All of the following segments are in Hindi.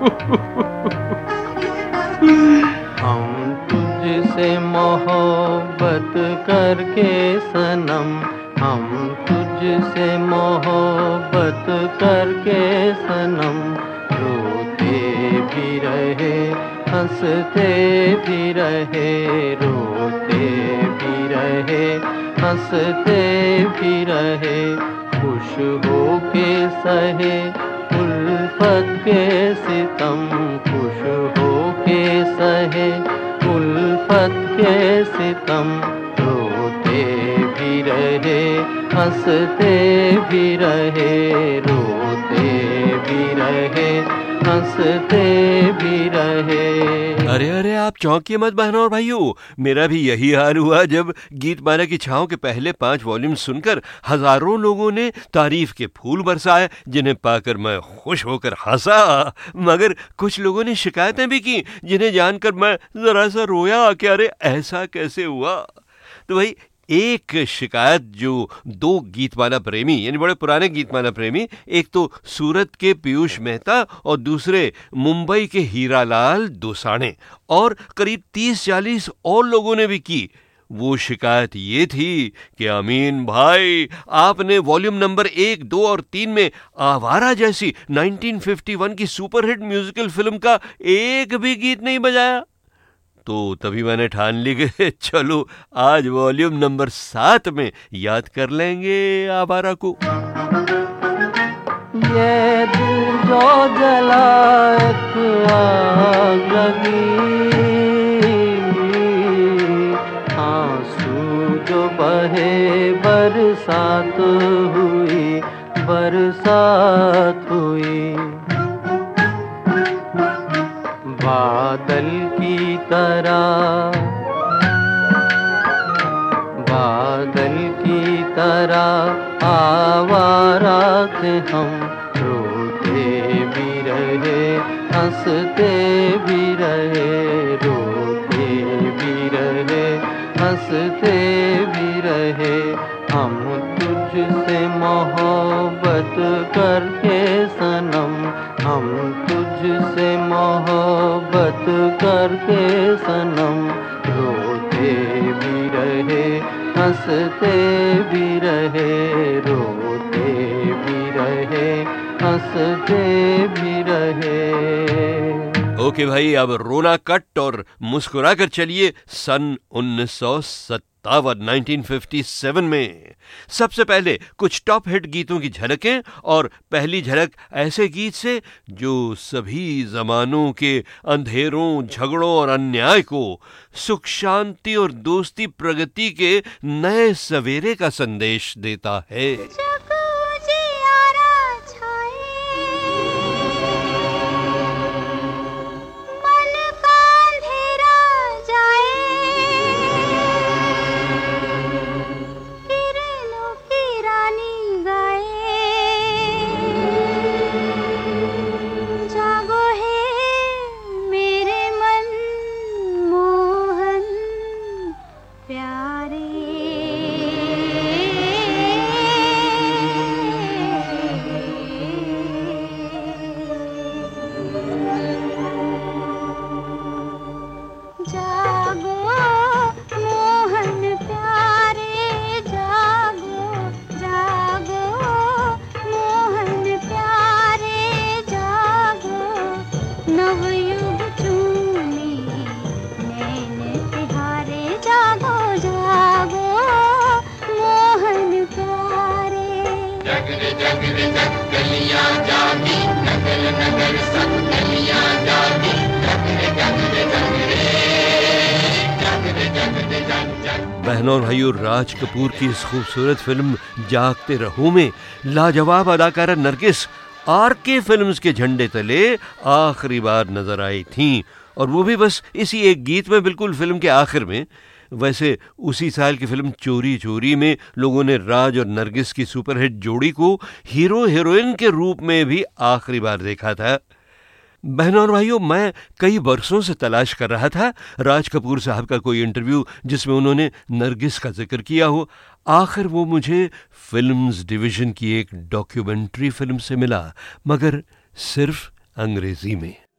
हम तुझसे मोहब्बत करके सनम, हम तुझसे मोहब्बत करके सनम, रोते भी रहे हंसते भी रहे, रोते भी रहे हंसते भी रहे, खुश हो के सहे उल्फत के सितम, खुश हो के सहे उल्फत के सितम, रोते भी रहे हंसते भी रहे, रोते भी रहे हंसते भी रहे। अरे अरे, आप चौंकिए मत बहनों और भाइयों, मेरा भी यही हाल हुआ जब गीतमाला की छाँव के पहले 5 वॉल्यूम सुनकर हजारों लोगों ने तारीफ के फूल बरसाए, जिन्हें पाकर मैं खुश होकर हंसा, मगर कुछ लोगों ने शिकायतें भी की, जिन्हें जानकर मैं जरा सा रोया कि अरे ऐसा कैसे हुआ। तो भाई एक शिकायत जो 2 गीतमाला प्रेमी, यानी बड़े पुराने गीतमाला प्रेमी, एक तो सूरत के पीयूष मेहता और दूसरे मुंबई के हीरालाल दोसाणे और करीब 30-40 और लोगों ने भी की, वो शिकायत ये थी कि अमीन भाई, आपने वॉल्यूम नंबर 1, 2 और 3 में आवारा जैसी 1951 की सुपरहिट म्यूजिकल फिल्म का एक भी गीत नहीं बजाया। तो तभी मैंने ठान ली कि चलो आज वॉल्यूम नंबर 7 में याद कर लेंगे आवारा को। ये दिल जो जला एक आग लगी, आंसू जो बहे बरसात हुई, बरसात हुई, बादल की तरह, बादल की तरह आवारा थे हम, रोते भी रहे हंसते भी रहे, रोते भी रहे हंसते भी रहे, हम तुझसे मोहब्बत करके सनम, हम तुझसे मोहब्बत करके सनम, रोते भी रहे हंसते भी रहे, रोते भी रहे हंसते भी रहे। ओके भाई, अब रोना कट और मुस्कुराकर चलिए सन 1957 में। सबसे पहले कुछ टॉप हिट गीतों की झलकें, और पहली झलक ऐसे गीत से जो सभी जमानों के अंधेरों, झगड़ों और अन्याय को सुख शांति और दोस्ती प्रगति के नए सवेरे का संदेश देता है। बहनों और भाइयों, राज कपूर की इस खूबसूरत फिल्म जागते रहो में लाजवाब अदाकारा नरगिस आरके फिल्म्स के झंडे तले आखिरी बार नजर आई थीं, और वो भी बस इसी एक गीत में, बिल्कुल फिल्म के आखिर में। वैसे उसी साल की फिल्म चोरी चोरी में लोगों ने राज और नरगिस की सुपरहिट जोड़ी को हीरो हीरोइन के रूप में भी आखिरी बार देखा था। बहनों और भाइयों, मैं कई बरसों से तलाश कर रहा था राज कपूर साहब का कोई इंटरव्यू जिसमें उन्होंने नरगिस का जिक्र किया हो। आखिर वो मुझे फिल्म्स डिवीजन की एक डॉक्यूमेंट्री फिल्म से मिला, मगर सिर्फ अंग्रेजी में।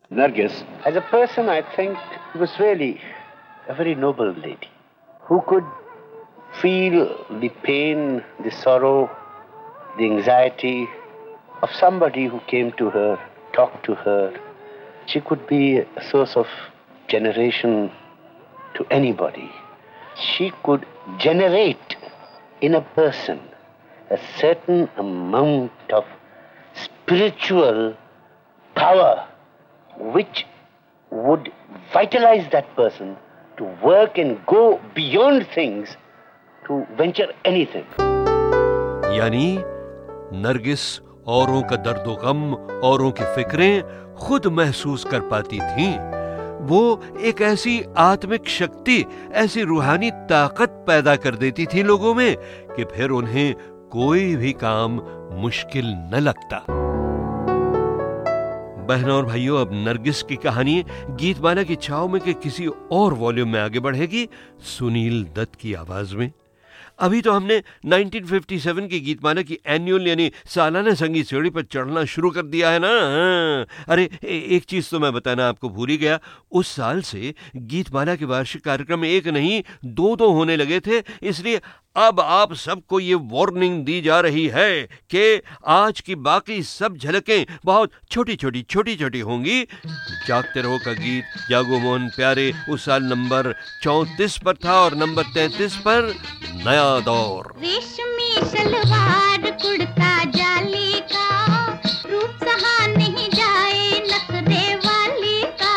Nargis, as a person, I think was really a very noble lady who could feel the pain, the sorrow, the anxiety of somebody who came to her, talked to her. She could be a source of generation to anybody. She could generate in a person a certain amount of spiritual power which would vitalize that person to work and go beyond things, to venture anything. यानी नरगिस औरों का दर्दो गम, औरों की फिक्रें खुद महसूस कर पाती थीं। वो एक ऐसी आत्मिक शक्ति, ऐसी रूहानी ताकत पैदा कर देती थी लोगों में कि फिर उन्हें कोई भी काम मुश्किल न लगता। बहनों और भाइयों, अब नरगिस की कहानी गीतमाला की छाव में के किसी और वॉल्यूम में आगे बढ़ेगी, सुनील दत्त की आवाज में। अभी तो हमने 1957 की गीतमाला की एनुअल यानी सालाना संगीत सीढ़ी पर चढ़ना शुरू कर दिया है ना। अरे एक चीज तो मैं बताना आपको भूल ही गया, उस साल से गीतमाला के वार्षिक कार्यक्रम एक नहीं दो होने लगे थे, इसलिए अब आप सबको ये वार्निंग दी जा रही है कि आज की बाकी सब झलकें बहुत छोटी छोटी होंगी। जागते रहो का गीत जागो मोहन प्यारे उस साल नंबर 34 पर था और नंबर 33 पर नया दौर। रेशमी सलवार कुर्ता जाली का, रूप सहा नहीं जाए नखरे वाली का।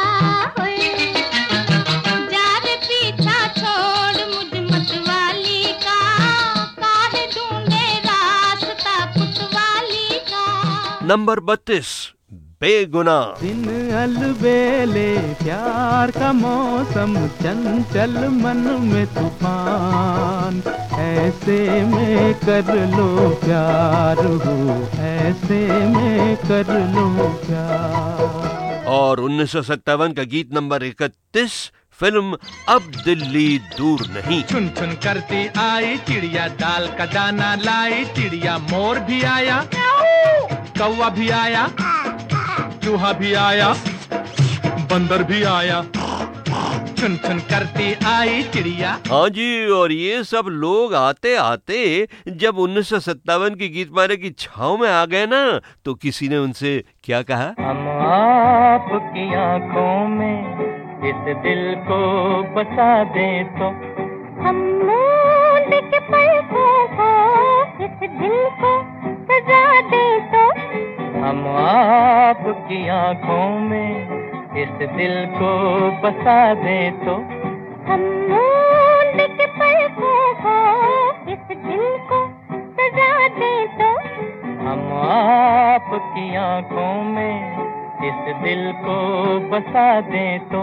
जार पीछा छोड़ मुझ मत वाली का, काहे ढूंढे रास्ता पुत वाली का। नंबर 32 बेगुनाह। दिन अलबेले प्यार का मौसम, चंचल मन में तूफान, ऐसे में कर लो प्यार हो, ऐसे में कर लो प्यार। और 1957 का गीत नंबर 31, फिल्म अब दिल्ली दूर नहीं। चुन चुन करती आई चिड़िया, दाल का दाना लाई चिड़िया, मोर भी आया, कौवा भी आया, चूहा भी आया, बंदर भी आया, चुन चुन करती आई चिड़िया। हाँ जी, और ये सब लोग आते आते जब 1957 की गीतमाला की छाव में आ गए ना, तो किसी ने उनसे क्या कहा? हम आपकी आंखों में इस दिल को बसा दे तो, हम मूंद के पलकों को इस दिल को सजा दे तो, हम आपकी आंखों में इस दिल को बसा दे तो, हम मूंद के पलकों को इस दिल को सजा दे तो, हम आपकी आंखों में इस दिल को बसा दे तो।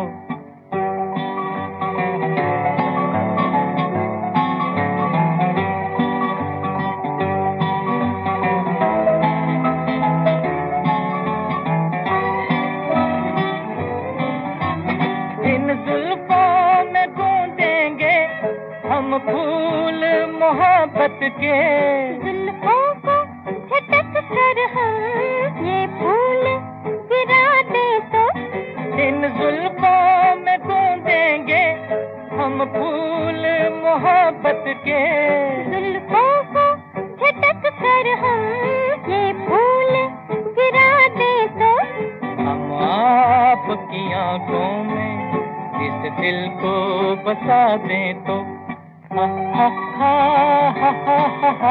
फूल मोहब्बत के जुल्फों को झटक कर हम ये फूल गिरा दे तो, इन जुल्फों में गूंदेंगे हम फूल मोहब्बत के, जुल्फों को झटक कर हम ये फूल गिरा दे तो, हम आपकी आंखों में इस दिल को बसा दे तो। हा हा हा हा हा हा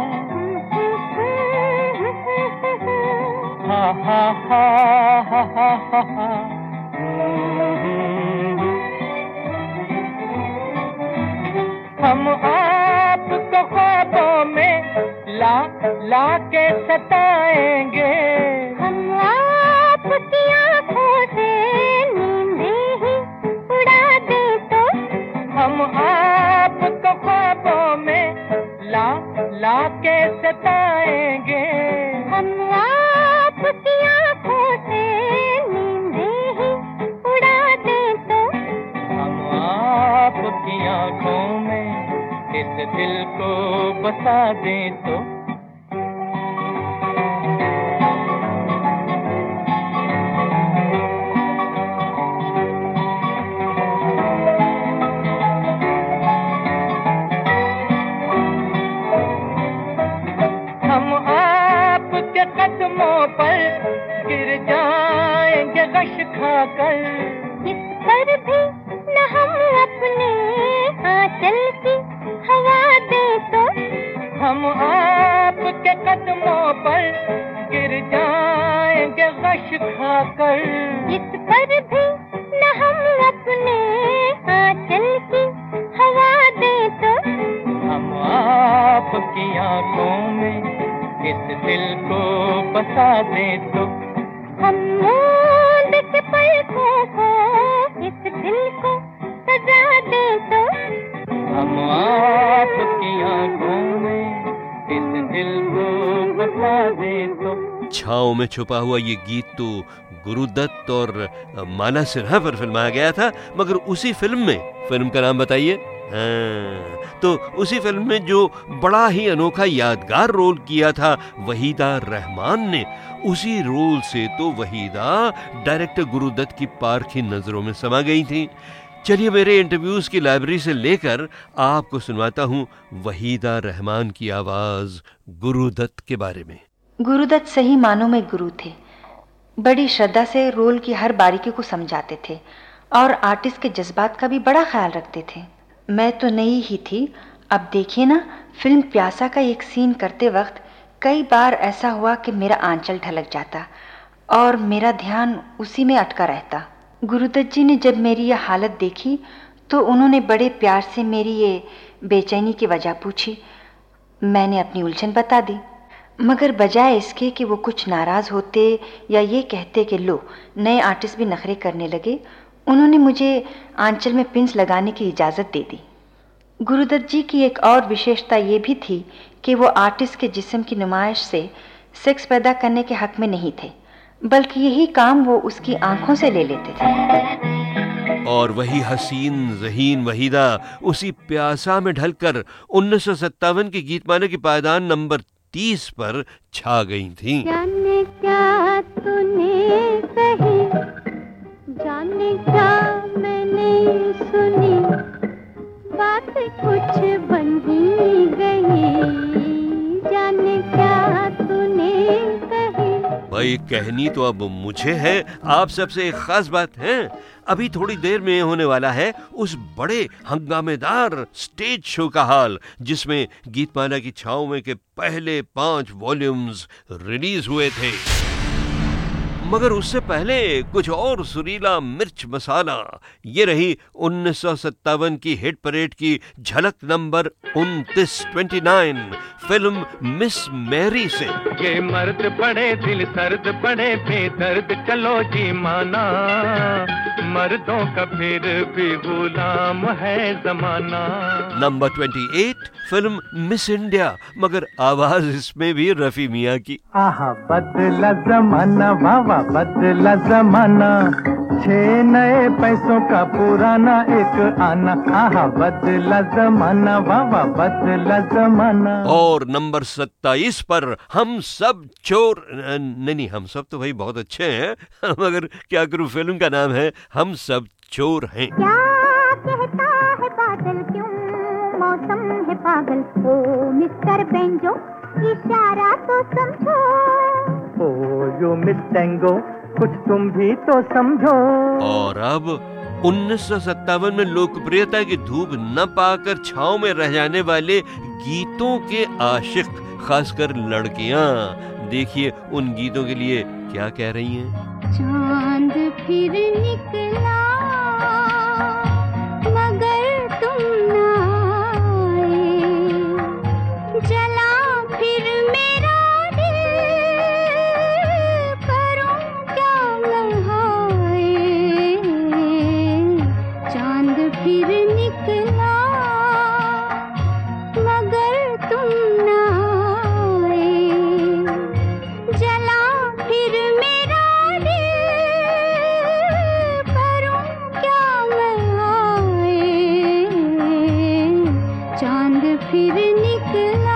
हा हा हा हा हा। हम आपको ख्वाबों में ला ला के सताएंगे, हम आपकी आँखों से नींदें ही उड़ा दे तो, हम आपको ख्वाबों में ला ला के सताएंगे, हम आपकी आँखों से नींदें ही उड़ा दे तो, हम आपकी आँखों में इस दिल को बसा दे तो। गश खाकर। इस पर भी न हम अपने आंचल की हवा दे तो हम आपके कदमों पर गिर जाएंगे गश खाकर। इस पर भी न हम अपने आंचल की हवा दे तो हम आपकी आंखों में इस दिल को बसा दें तो हम मूंद के पलकों को इस दिल को सजा दे तो हम आपकी आंखों में इस दिल को बसा दें तो। छाँव में छुपा हुआ ये गीत तो गुरुदत्त और माला सिन्हा पर फिल्माया गया था, मगर उसी फिल्म में, फिल्म का नाम बताइए? तो उसी फिल्म में जो बड़ा ही अनोखा यादगार रोल किया था वहीदा रहमान ने, उसी रोल से तो वहीदा डायरेक्टर गुरुदत्त की पारखी नजरों में समा गई थी। चलिए मेरे इंटरव्यूज की लाइब्रेरी से लेकर आपको सुनवाता हूँ वहीदा रहमान की आवाज गुरुदत्त के बारे में। गुरुदत्त सही मानों में गुरु थे। बड़ी श्रद्धा से रोल की हर बारीकी को समझाते थे और आर्टिस्ट के जज्बात का भी बड़ा ख्याल रखते थे। मैं तो नई ही थी, अब देखिए ना, फिल्म प्यासा का एक सीन करते वक्त कई बार ऐसा हुआ कि मेरा आंचल ढलक जाता और मेरा ध्यान उसी में अटका रहता। गुरुदत्त जी ने जब मेरी यह हालत देखी तो उन्होंने बड़े प्यार से मेरी ये बेचैनी की वजह पूछी। मैंने अपनी उलझन बता दी, मगर बजाय इसके कि वो कुछ नाराज़ होते या ये कहते कि लो नए आर्टिस्ट भी नखरे करने लगे, उन्होंने मुझे आंचल में पिंस लगाने की इजाज़त दे दी। गुरुदत्त जी की एक और विशेषता ये भी थी कि वो आर्टिस्ट के जिस्म की नुमाइश से सेक्स पैदा करने के हक में नहीं थे, बल्कि यही काम वो उसकी आंखों से ले लेते थे। और वही हसीन ज़हीन वहीदा उसी प्यासा में ढलकर 1957 के गीतमाला की पायदान नंबर 30 पर छा गई थी। जाने क्या तूने कही, जाने क्या मैंने सुनी, बात कुछ बन ही गई, जाने क्या तूने कही। भाई कहनी तो अब मुझे है, आप सबसे एक खास बात है, अभी थोड़ी देर में होने वाला है उस बड़े हंगामेदार स्टेज शो का हाल जिसमें गीतमाला की छाँव में के पहले 5 वॉल्यूम्स रिलीज हुए थे। मगर उससे पहले कुछ और सुरीला मिर्च मसाला, ये रही 1957 की हिट परेड की झलक नंबर 29 फिल्म मिस मैरी से। ये मर्द पड़े दिल सर्द पड़े बेदर्द चलो जी माना, मर्दों का फिर भी गुलाम है जमाना। नंबर 28 फिल्म मिस इंडिया, मगर आवाज इसमें भी रफी मियाँ की। आहा बदला जमाना, वावा बदला जमाना, 6 नए पैसों का पुराना एक आना, आहा बदला जमाना, वावा बदला जमाना। और नंबर 27 पर हम सब चोर, नहीं हम सब तो भाई बहुत अच्छे हैं, मगर क्या करूं, फिल्म का नाम है हम सब चोर हैं। क्या कहता है बादल, क्यों मौसम है पागल, ओ मिस्टर बेंजो इशारा तो समझो, ओ यो मिस टेंगो कुछ तुम भी तो समझो। और अब 1957 में लोकप्रियता की धूप न पाकर छांव में रह जाने वाले गीतों के आशिक, खासकर लड़कियां, देखिए उन गीतों के लिए क्या कह रही हैं। चांद फिर निकला मगर तुम ना आए, जला फिर मेरा दिल, करूं क्या मैं हाय, चांद फिर निकला मगर तुम ना आए, जला फिर मेरा फिर निकला।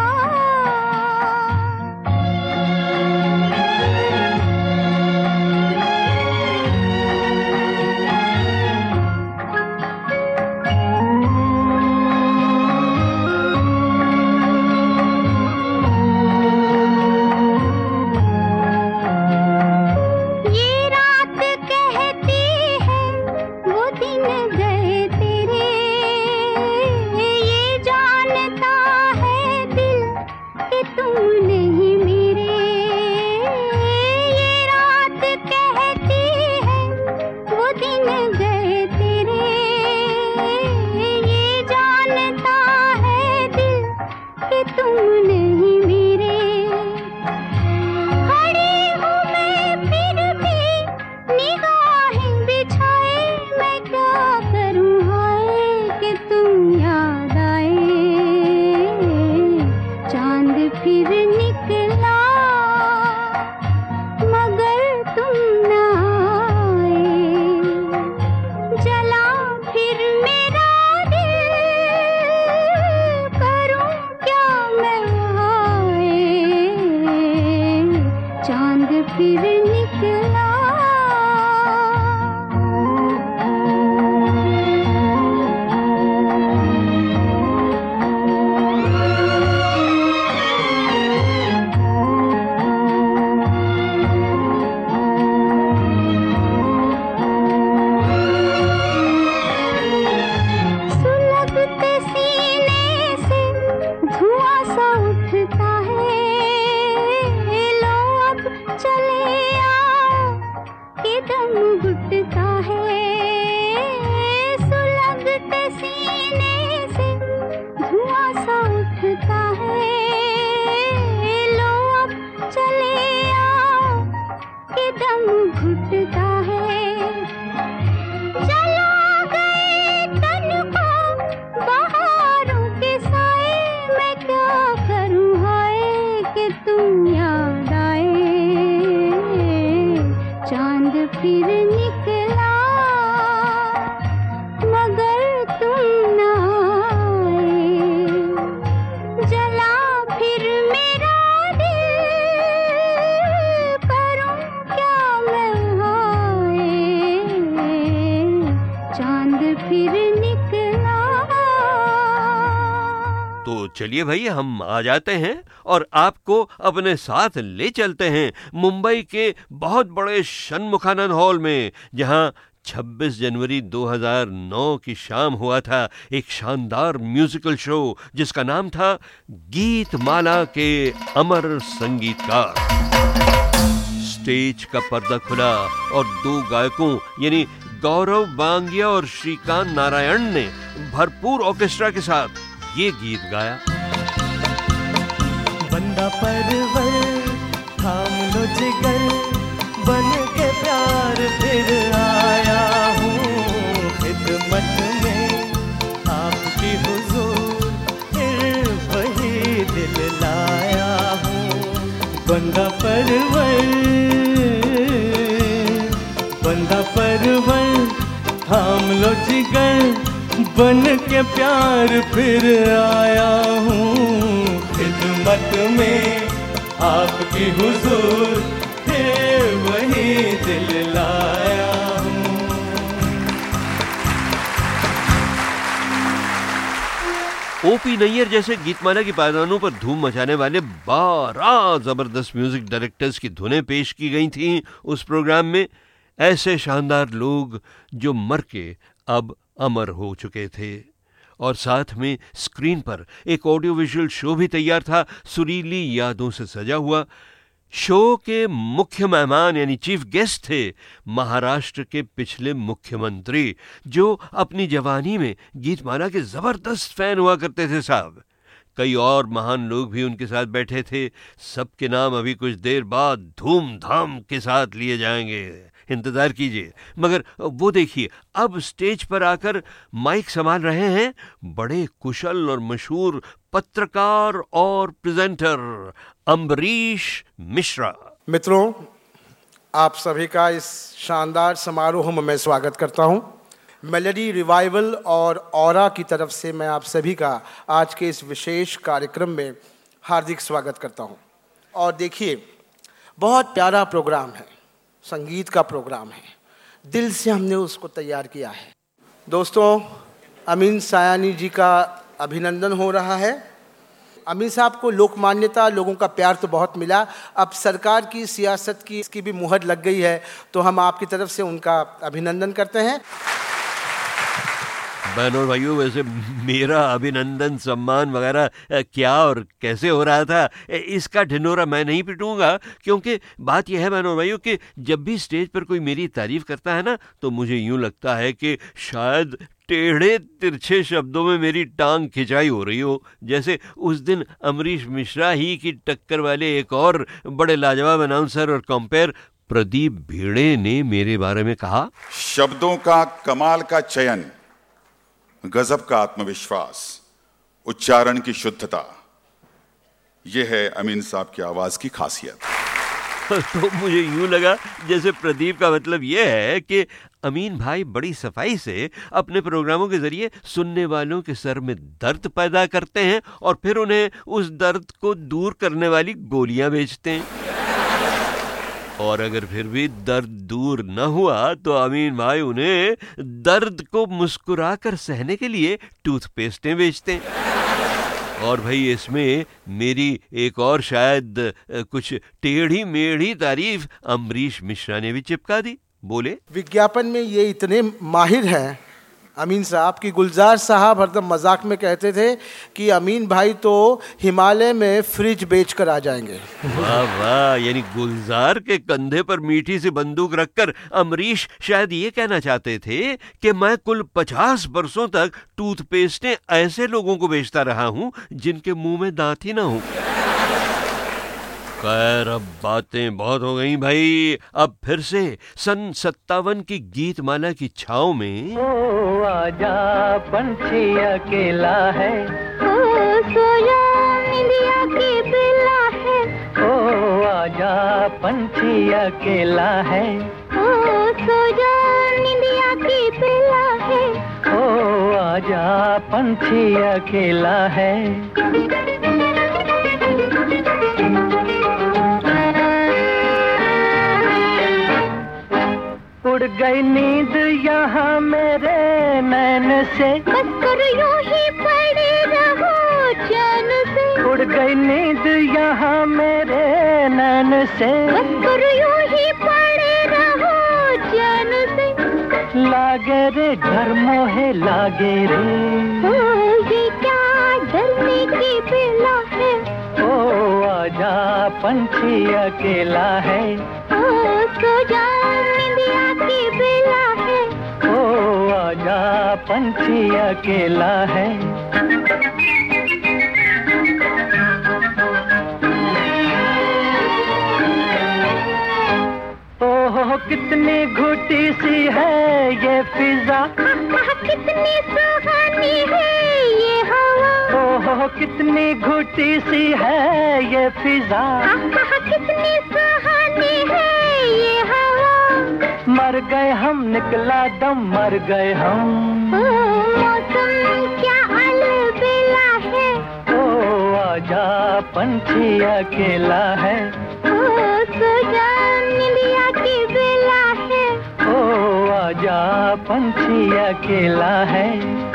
ये रात कह घुटता है, लो अब चले आओ कि दम घुटता है। चला गए तन को बहारों के साए, मैं क्या करूं हाय कि तुम याद आए। चांद फिर निकला मगर तुम ना आए। जला फिर मेरा दिल, करूं क्या मैं हाय। चांद फिर निकला। तो चलिए भाई, हम आ जाते हैं और आपको अपने साथ ले चलते हैं मुंबई के बहुत बड़े षणमुखानंद हॉल में, जहां 26 जनवरी 2009 की शाम हुआ था एक शानदार म्यूजिकल शो जिसका नाम था गीतमाला के अमर संगीतकार। स्टेज का पर्दा खुला और दो गायकों यानी गौरव बांगिया और श्रीकांत नारायण ने भरपूर ऑर्केस्ट्रा के साथ ये गीत गाया। बंदा परवर थाम लो जिगर, बन के प्यार फिर आया हूँ खिदमत में आपकी हुजूर, फिर वही दिल लाया हूँ। बंदा परवर थाम लो जिगर, बन के प्यार फिर आया हूँ खिदमत में आपकी हुजूर, फिर वही दिल लाया हूँ। ओपी नैयर जैसे गीतमाला की पायदानों पर धूम मचाने वाले 12 जबरदस्त म्यूजिक डायरेक्टर्स की धुनें पेश की गई थीं उस प्रोग्राम में। ऐसे शानदार लोग जो मर के अब अमर हो चुके थे। और साथ में स्क्रीन पर एक ऑडियो विजुअल शो भी तैयार था, सुरीली यादों से सजा हुआ। शो के मुख्य मेहमान यानी चीफ गेस्ट थे महाराष्ट्र के पिछले मुख्यमंत्री, जो अपनी जवानी में गीतमाला के जबरदस्त फैन हुआ करते थे साहब। कई और महान लोग भी उनके साथ बैठे थे। सबके नाम अभी कुछ देर बाद धूमधाम के साथ लिए जाएंगे, इंतजार कीजिए। मगर वो देखिए, अब स्टेज पर आकर माइक संभाल रहे हैं बड़े कुशल और मशहूर पत्रकार और प्रेजेंटर अम्बरीश मिश्रा। मित्रों, आप सभी का इस शानदार समारोह में मैं स्वागत करता हूं। मेलोडी रिवाइवल और ऑरा की तरफ से मैं आप सभी का आज के इस विशेष कार्यक्रम में हार्दिक स्वागत करता हूं। और देखिए, बहुत प्यारा प्रोग्राम है, संगीत का प्रोग्राम है, दिल से हमने उसको तैयार किया है। दोस्तों, अमीन सायानी जी का अभिनंदन हो रहा है। अमीन साहब को लोकमान्यता, लोगों का प्यार तो बहुत मिला, अब सरकार की सियासत की इसकी भी मुहर लग गई है, तो हम आपकी तरफ से उनका अभिनंदन करते हैं। बहनों और भाइयों, वैसे मेरा अभिनंदन सम्मान वगैरह क्या और कैसे हो रहा था, इसका ढिंढोरा मैं नहीं पिटूंगा, क्योंकि बात यह है बहनों और भाइयों कि जब भी स्टेज पर कोई मेरी तारीफ करता है ना, तो मुझे यूं लगता है कि शायद टेढ़े तिरछे शब्दों में मेरी टांग खिंचाई हो रही हो। जैसे उस दिन अम्बरीश मिश्रा ही की टक्कर वाले एक और बड़े लाजवाब अनाउंसर और कंपेयर प्रदीप भिड़े ने मेरे बारे में कहा, शब्दों का कमाल का चयन, गजब का आत्मविश्वास, उच्चारण की शुद्धता, यह है अमीन साहब की आवाज की खासियत। तो मुझे यूं लगा जैसे प्रदीप का मतलब यह है कि अमीन भाई बड़ी सफाई से अपने प्रोग्रामों के जरिए सुनने वालों के सर में दर्द पैदा करते हैं और फिर उन्हें उस दर्द को दूर करने वाली गोलियां बेचते हैं। और अगर फिर भी दर्द दूर न हुआ तो अमीन भाई उन्हें दर्द को मुस्कुराकर सहने के लिए टूथपेस्टें बेचते हैं। और भाई, इसमें मेरी एक और शायद कुछ टेढ़ी मेढ़ी तारीफ अम्बरीश मिश्रा ने भी चिपका दी। बोले, विज्ञापन में ये इतने माहिर हैं, अमीन साहब की गुलजार साहब हरदम मजाक में कहते थे कि अमीन भाई तो हिमालय में फ्रिज बेच कर आ जाएंगे। वाह वाह, यानी गुलजार के कंधे पर मीठी सी बंदूक रखकर अमरीश शायद ये कहना चाहते थे कि मैं कुल 50 बरसों तक टूथपेस्टें ऐसे लोगों को बेचता रहा हूं जिनके मुंह में दांत ही ना हो। खैर, अब बातें बहुत हो गई भाई। अब फिर से सन 57 की गीतमाला की छाव में ओ आजा पंछी अकेला है, ओ सोया निंदिया की बेला है, ओ आजा पंछी अकेला है, ओ सोया निंदिया की बेला है, ओ आजा पंछी अकेला है। उड़ गई नींद यहाँ मेरे नैन से, बस कर यूं ही पड़े रहो चैन से, उड़ गई नींद यहाँ मेरे नैन से, बस कर यूं ही पड़े रहो चैन से, लागे रे डर मोहे लागे रे, ओ ये क्या डरने की बेला है, ओ आजा पंछी अकेला है, ओ सो जा निंदिया की बेला है, ओ आजा पंछी अकेला है। ओहो कितनी घुटी सी है ये फिजा, कितनी सुहानी है ये हवा, ओहो कितनी घुटी सी है ये फिजा, कितनी सुहानी है ये हवा, मर गए हम निकला दम मर गए हम, मौसम क्या अलबेला है, ओ आजा पंछी अकेला है, ओ सो जा निंदिया की बेला है, ओ आजा पंछी अकेला है।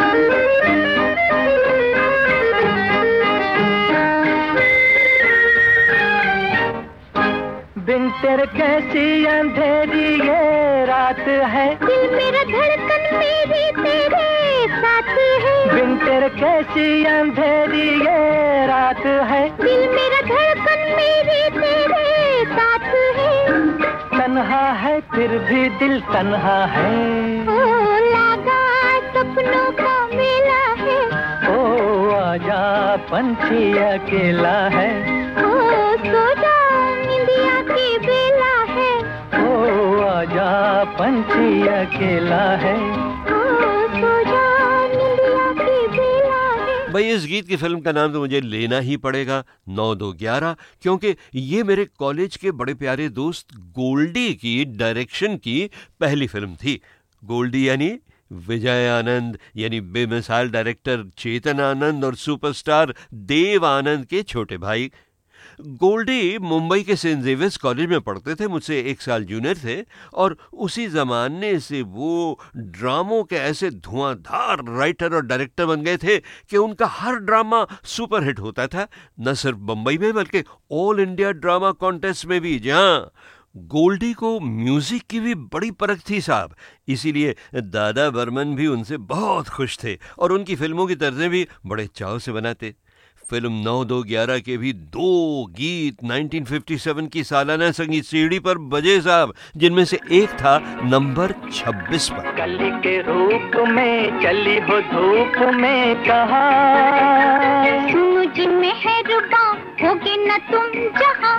बिन तेरे कैसी अंधेरी ये रात है, दिल मेरा धड़कन मेरी तेरे साथ है, बिन तेरे कैसी अंधेरी ये रात है, दिल मेरा धड़कन मेरी तेरे साथ है, तन्हा है फिर भी दिल तन्हा है, ओ लगा सपनों का मेला है, ओ आजा पंछी अकेला है, ओ सो जा निंदिया की बेला है, ओ आजा पंछी अकेला है, ओ सो जा निंदिया की बेला है। भाई, इस गीत की फिल्म का नाम तो मुझे लेना ही पड़ेगा, 9-2-11, क्योंकि ये मेरे कॉलेज के बड़े प्यारे दोस्त गोल्डी की डायरेक्शन की पहली फिल्म थी। गोल्डी यानी विजय आनंद, यानी बेमिसाल डायरेक्टर चेतन आनंद और सुपरस्टार देव आनंद के छोटे भाई। गोल्डी मुंबई के सेंट जेवियर्स कॉलेज में पढ़ते थे, मुझसे 1 साल जूनियर थे, और उसी जमाने से वो ड्रामों के ऐसे धुआंधार राइटर और डायरेक्टर बन गए थे कि उनका हर ड्रामा सुपरहिट होता था, न सिर्फ मुंबई में बल्कि ऑल इंडिया ड्रामा कॉन्टेस्ट में भी, जहां गोल्डी को म्यूजिक की भी बड़ी परख थी साहब। इसीलिए दादा बर्मन भी उनसे बहुत खुश थे और उनकी फिल्मों की तर्जें भी बड़े चाव से बनाते। फिल्म 9-2-11 के भी 2 गीत 1957 की सालाना संगीत सीडी पर बजे साहब, जिनमें से एक था नंबर 26 पर। कली के रूप में चली हो धूप में कहा, मुझ में है रुबा होगे न तुम जहाँ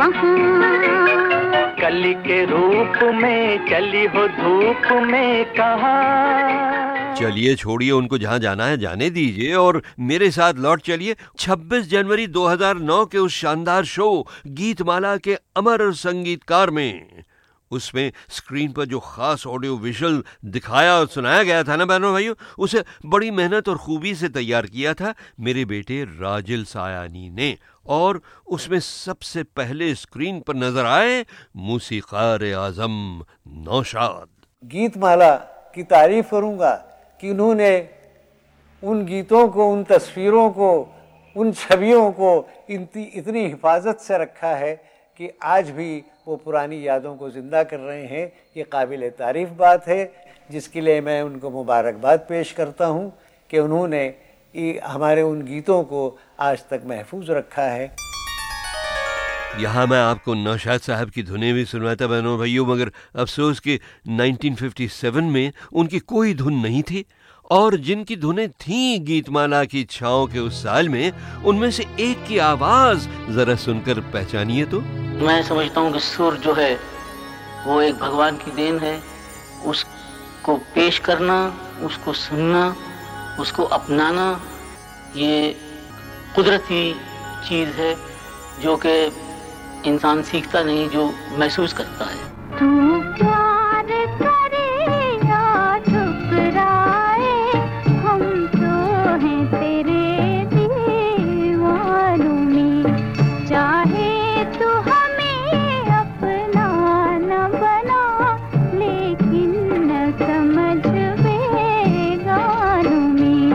वहाँ, कली के रूप में चली हो धूप में कहा। चलिए छोड़िए उनको, जहां जाना है जाने दीजिए और मेरे साथ लौट चलिए 26 जनवरी 2009 के उस शानदार शो गीतमाला के अमर संगीतकार में। उसमें स्क्रीन पर जो खास ऑडियो विजुअल दिखाया और सुनाया गया था ना बहनों भाइयों, उसे बड़ी मेहनत और खूबी से तैयार किया था मेरे बेटे राजिल सायानी ने, और उसमें सबसे पहले स्क्रीन पर नजर आए मूसीकार आजम नौशाद। गीतमाला की तारीफ करूंगा कि उन्होंने उन गीतों को, उन तस्वीरों को, उन छवियों को इतनी हिफाजत से रखा है कि आज भी वो पुरानी यादों को ज़िंदा कर रहे हैं। ये काबिल तारीफ बात है। जिसके लिए मैं उनको मुबारकबाद पेश करता हूँ कि उन्होंने हमारे उन गीतों को आज तक महफूज रखा है। यहाँ मैं आपको नौशाद साहब की धुनें भी सुनवाता बहनों भाइयों, मगर अफसोस कि 1957 में उनकी कोई धुन नहीं थी, और जिनकी धुनें थीं गीतमाला की छाओं के उस साल में, उनमें से एक की आवाज जरा सुनकर पहचानिए तो। मैं समझता हूँ कि सुर जो है वो एक भगवान की देन है। उसको पेश करना, उसको सुनना, उसको अपनाना, ये कुदरती चीज है जो कि इंसान सीखता नहीं, जो महसूस करता है। तू प्यार करे या ठुकराए, हम तो हैं तेरे दीवानों में। चाहे तू हमें अपना न बना, लेकिन न समझ बेगानों में।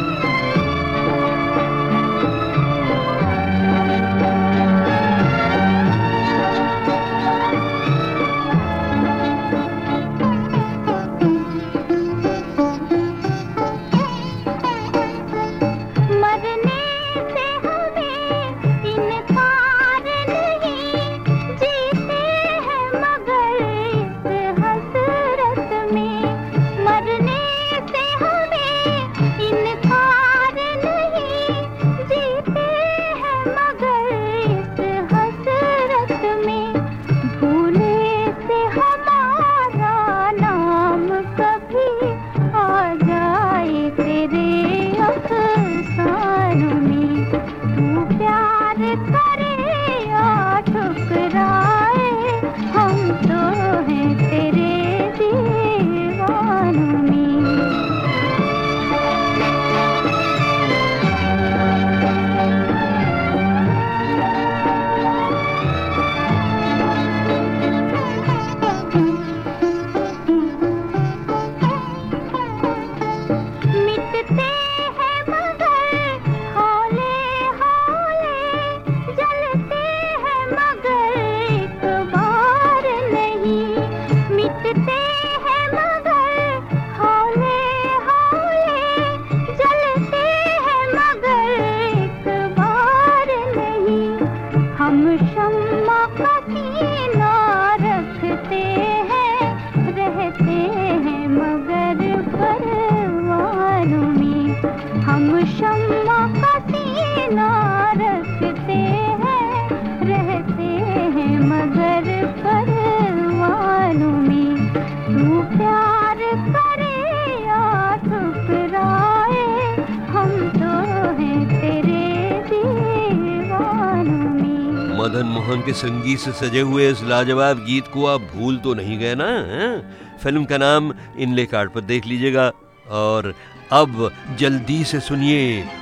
मदन मोहन के संगीत से सजे हुए इस लाजवाब गीत को आप भूल तो नहीं गए ना? फिल्म का नाम इनले कार्ड पर देख लीजिएगा। और अब जल्दी से सुनिए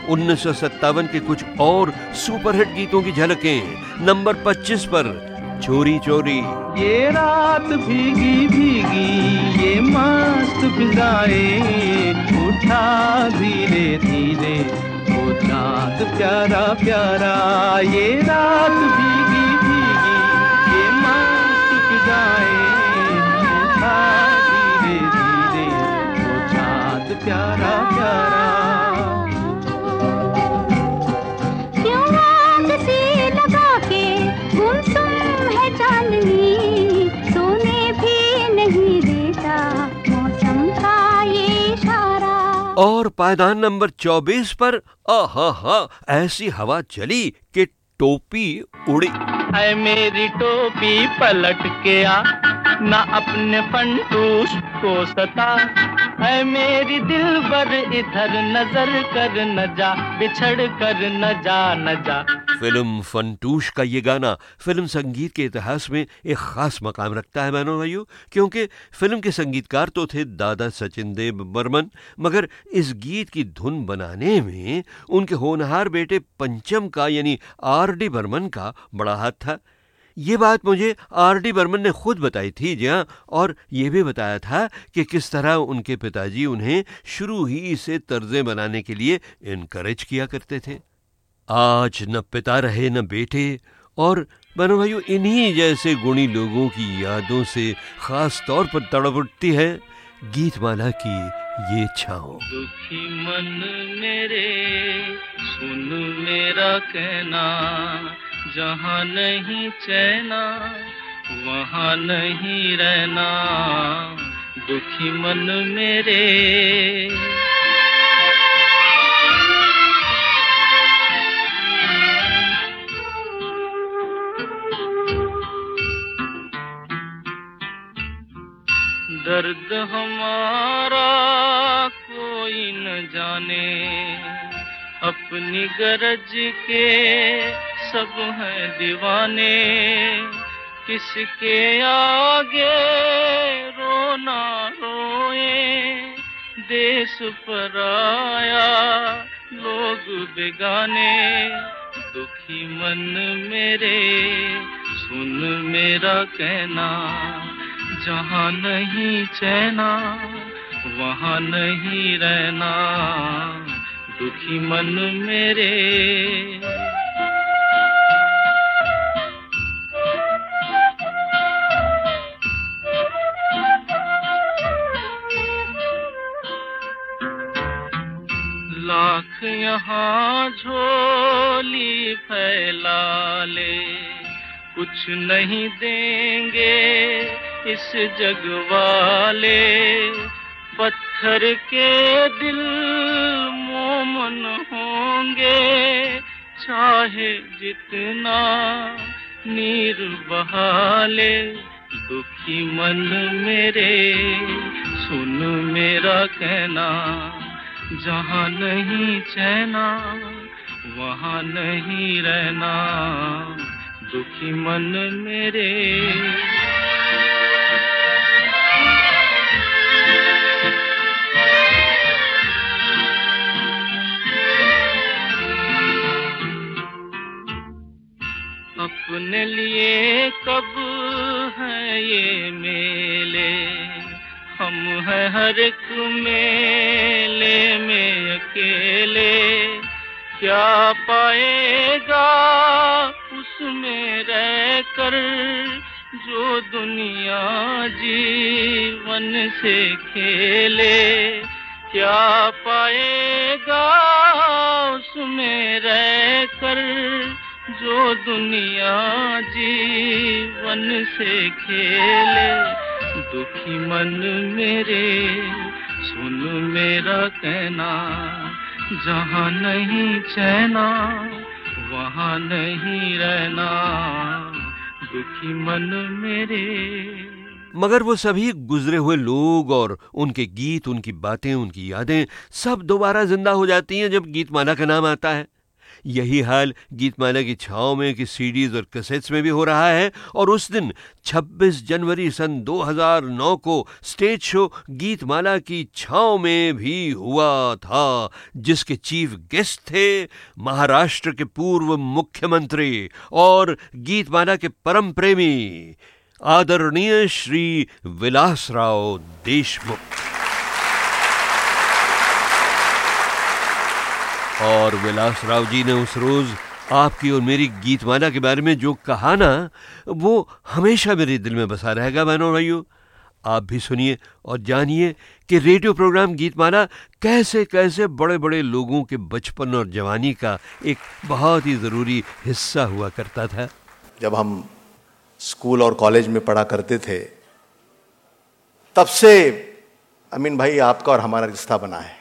1957 के कुछ और सुपरहिट गीतों की झलकें। नंबर 25 पर चोरी चोरी। ये रात भीगी भीगी ये मस्त फिजाएं, उठा धीरे धीरे वो चाँद प्यारा प्यारा। ये रात भीगी भीगी ये मस्त फिजाएं, उठा धीरे धीरे वो चाँद प्यारा प्यारा। क्यों आग सी लगा के गुमसुम है चांदनी, सोने भी नहीं देता मौसम का ये इशारा। और पायदान नंबर 24 पर आहा ऐसी हवा चली कि टोपी उड़ी। ऐ मेरी टोपी पलट के आ, ना अपने फंटूस को सता। ऐ मेरी दिलबर इधर नजर कर न जा, बिछड़ कर न जा न जा। फिल्म फंटूश का ये गाना फिल्म संगीत के इतिहास में एक खास मकाम रखता है बहनों भाइयों, क्योंकि फिल्म के संगीतकार तो थे दादा सचिन देव बर्मन, मगर इस गीत की धुन बनाने में उनके होनहार बेटे पंचम का यानी आर.डी. बर्मन का बड़ा हाथ था। ये बात मुझे आर.डी. बर्मन ने खुद बताई थी जी हाँ, और ये भी बताया था कि किस तरह उनके पिताजी उन्हें शुरू ही से तर्जें बनाने के लिए इनकरेज किया करते थे। आज न पिता रहे न बेटे, और बहनों भाइयों इन्हीं जैसे गुणी लोगों की यादों से खास तौर पर तड़प उठती है गीतमाला की ये छाँव। दुखी मन मेरे सुन मेरा कहना, जहाँ नहीं चैना वहाँ नहीं रहना। दुखी मन मेरे दर्द हमारा कोई न जाने, अपनी गरज के सब हैं दीवाने। किसके आगे रोना रोए, देश पराया लोग बेगाने। दुखी मन मेरे सुन मेरा कहना, जहाँ नहीं चैना वहाँ नहीं रहना। दुखी मन मेरे लाख यहाँ झोली फैला ले, कुछ नहीं देंगे इस जग वाले। पत्थर के दिल मोमन होंगे, चाहे जितना नीर बहा ले। दुखी मन मेरे सुन मेरा कहना, जहाँ नहीं चैना वहाँ नहीं रहना। दुखी मन मेरे अपने लिए कब है ये मेले, हम हैं हर एक मेले में अकेले। क्या पाएगा उसमें रहकर जो दुनिया जीवन से खेले। क्या पाएगा उसमें रहकर जो दुनिया जीवन से खेले। दुखी मन मेरे सुन मेरा कहना, जहाँ नहीं चैना वहाँ नहीं रहना। दुखी मन मेरे। मगर वो सभी गुजरे हुए लोग और उनके गीत, उनकी बातें, उनकी यादें सब दोबारा जिंदा हो जाती हैं जब गीतमाला का नाम आता है। यही हाल गीतमाला की छाँव में की सीडीज और कैसेट्स में भी हो रहा है। और उस दिन 26 जनवरी सन 2009 को स्टेज शो गीतमाला की छाँव में भी हुआ था, जिसके चीफ गेस्ट थे महाराष्ट्र के पूर्व मुख्यमंत्री और गीतमाला के परम प्रेमी आदरणीय श्री विलासराव देशमुख। और विलासराव जी ने उस रोज आपकी और मेरी गीतमाला के बारे में जो कहा ना, वो हमेशा मेरे दिल में बसा रहेगा। बहनों भाइयों, आप भी सुनिए और जानिए कि रेडियो प्रोग्राम गीतमाला कैसे कैसे बड़े बड़े लोगों के बचपन और जवानी का एक बहुत ही ज़रूरी हिस्सा हुआ करता था। जब हम स्कूल और कॉलेज में पढ़ा करते थे, तब से अमीन भाई आपका और हमारा रिश्ता बना है।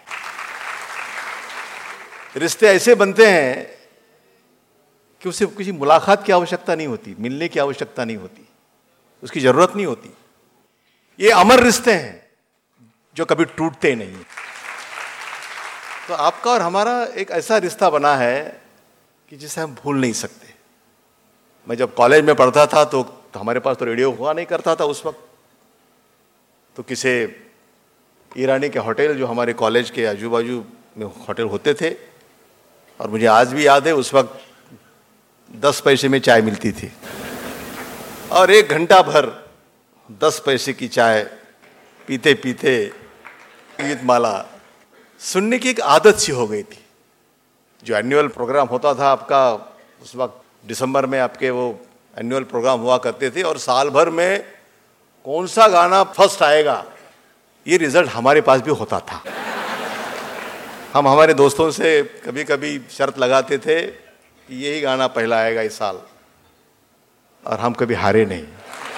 रिश्ते ऐसे बनते हैं कि उसे किसी मुलाकात की आवश्यकता नहीं होती, मिलने की आवश्यकता नहीं होती, उसकी जरूरत नहीं होती। ये अमर रिश्ते हैं जो कभी टूटते नहीं। तो आपका और हमारा एक ऐसा रिश्ता बना है कि जिसे हम भूल नहीं सकते। मैं जब कॉलेज में पढ़ता था तो हमारे पास तो रेडियो हुआ नहीं करता था उस वक्त। तो किसी ईरानी के होटल जो हमारे कॉलेज के आजू बाजू में होटल होते थे, और मुझे आज भी याद है उस वक्त 10 पैसे में चाय मिलती थी, और 1 घंटा भर 10 पैसे की चाय पीते पीते गीतमाला सुनने की एक आदत सी हो गई थी। जो एनुअल प्रोग्राम होता था आपका, उस वक्त दिसंबर में आपके वो एनुअल प्रोग्राम हुआ करते थे, और साल भर में कौन सा गाना फर्स्ट आएगा ये रिजल्ट हमारे पास भी होता था। हम हमारे दोस्तों से कभी कभी शर्त लगाते थे कि यही गाना पहला आएगा इस साल, और हम कभी हारे नहीं।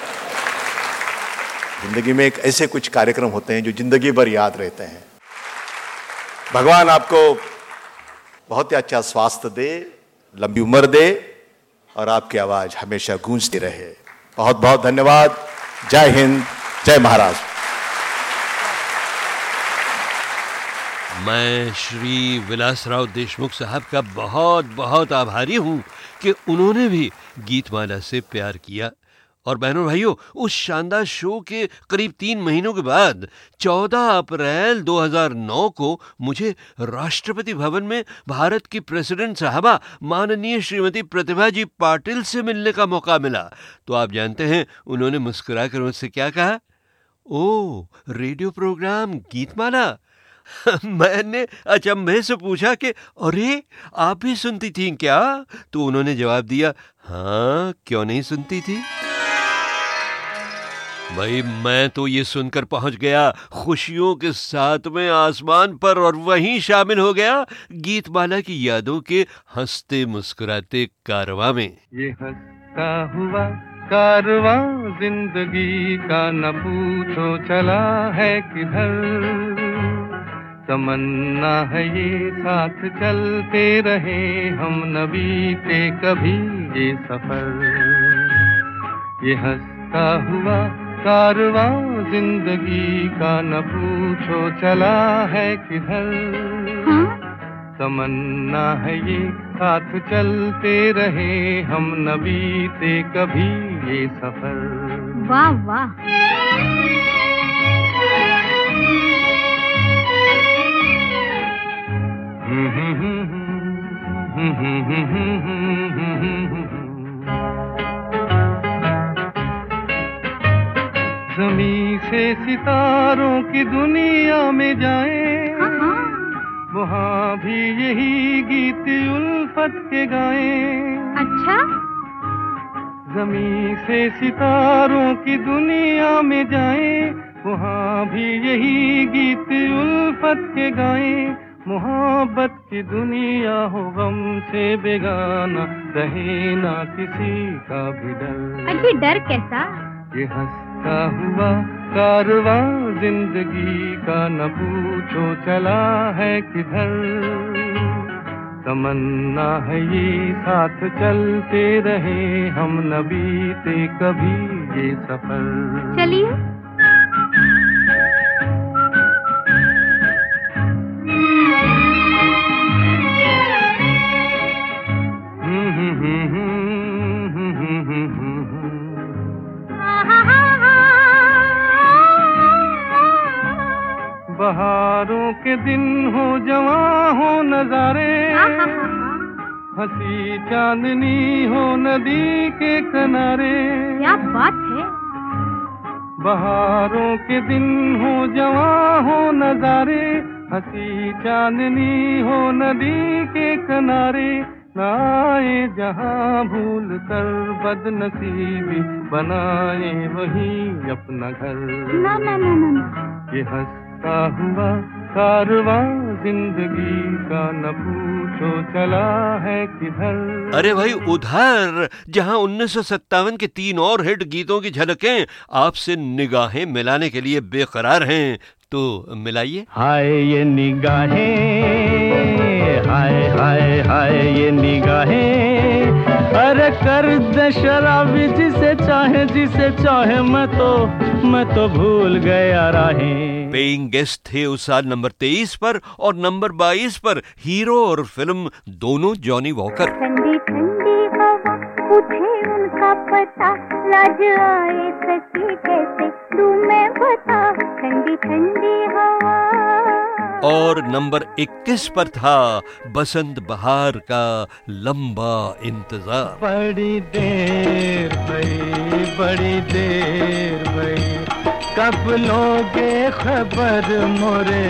जिंदगी में एक ऐसे कुछ कार्यक्रम होते हैं जो जिंदगी भर याद रहते हैं। भगवान आपको बहुत ही अच्छा स्वास्थ्य दे, लंबी उम्र दे, और आपकी आवाज हमेशा गूंजती रहे। बहुत बहुत धन्यवाद। जय हिंद, जय महाराष्ट्र। मैं श्री विलासराव देशमुख साहब का बहुत बहुत आभारी हूं कि उन्होंने भी गीतमाला से प्यार किया। और बहनों भाइयों, उस शानदार शो के करीब 3 महीनों के बाद 14 अप्रैल 2009 को मुझे राष्ट्रपति भवन में भारत की प्रेसिडेंट साहबा माननीय श्रीमती प्रतिभा जी पाटिल से मिलने का मौका मिला। तो आप जानते हैं उन्होंने मुस्कुराकर मुझसे क्या कहा? Oh, radio program Geetmala. मैंने अचंभे से पूछा कि अरे, आप भी सुनती थीं क्या? तो उन्होंने जवाब दिया, हाँ, क्यों नहीं सुनती थी। भाई, मैं तो ये सुनकर पहुंच गया खुशियों के 7वें आसमान पर, और वहीं शामिल हो गया गीतमाला की यादों के हंसते मुस्कुराते कारवां में। ये हंसता हुआ कारवां जिंदगी का न पूछो चला है किधर, तमन्ना है ये साथ चलते रहे हम न बीते कभी ये सफर। ये हंसता हुआ कारवां जिंदगी का न पूछो चला है किधर, तमन्ना है ये साथ चलते रहे हम न बीते कभी ये सफर। वाह वाह। ज़मीं से सितारों की दुनिया में जाएं, वहाँ भी यही गीत उल्फत के गाएं। अच्छा? ज़मीं से सितारों की दुनिया में जाएं, वहाँ भी यही गीत उल्फत के गाएं। मोहब्बत की दुनिया हो गम से बेगाना, रहे ना किसी का भी डर। अजी, डर कैसा? ये हंसता हुआ कारवां जिंदगी का न पूछो चला है किधर, तमन्ना है ये साथ चलते रहे हम न बीते कभी ये सफर। चलिए। बहारों के दिन हो जवां हो नजारे, हंसी चांदनी हो नदी के किनारे। क्या बात है? बहारों के दिन हो जवां हो नजारे, हंसी चांदनी हो नदी के किनारे। ना आए जहां भूल कर बदनसीबी, बनाए वही अपना घर। ना ना ना ना। ये हंसता हुआ कारवां जिंदगी का न पूछो चला है किधर। अरे भाई, उधर जहां 1957 के 3 और हिट गीतों की झलकें आपसे निगाहें मिलाने के लिए बेकरार हैं, तो मिलाइए। हाय ये निगाहें, हाय हाय हाय ये निगाहें, अरे कर दे शराबी जिसे चाहे मैं तो भूल गया राहें। पेइंग गेस्ट थे उस साल नंबर 23 पर, और नंबर 22 पर हीरो और फिल्म दोनों जॉनी वॉकर। ठंडी ठंडी हवा पूछे उनका पता, लाज आए सकी कैसे दूं मैं बता। ठंडी ठंडी हवा। और नंबर 21 पर था बसंत बहार का लंबा इंतजार। बड़ी देर भई, कब लोगे खबर मोरे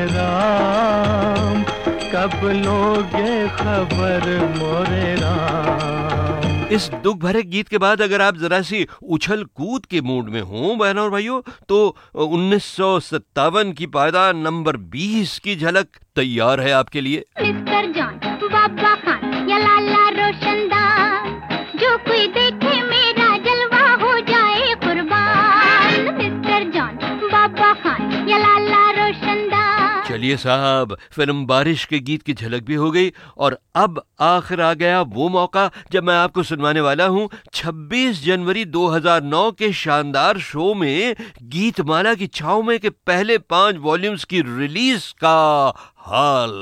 राम, कब लोगे खबर मोरे राम। इस दुख भरे गीत के बाद अगर आप जरा सी उछल कूद के मूड में हों बहनों और भाइयों, तो 1957 की पायदान नंबर 20 की झलक तैयार है आपके लिए। मिस्टर जॉन, बाबा खान या लाला रोशनदान, जो कोई देखे मेरा जलवा हो जाए कुर्बान। मिस्टर जॉन, बाबा खान या लाला रोशनदान। चलिए साहब, फिल्म बारिश के गीत की झलक भी हो गई और अब आखिर आ गया वो मौका जब मैं आपको सुनवाने वाला हूं 26 जनवरी 2009 के शानदार शो में गीतमाला की छाव में के पहले 5 वॉल्यूम्स की रिलीज का हाल।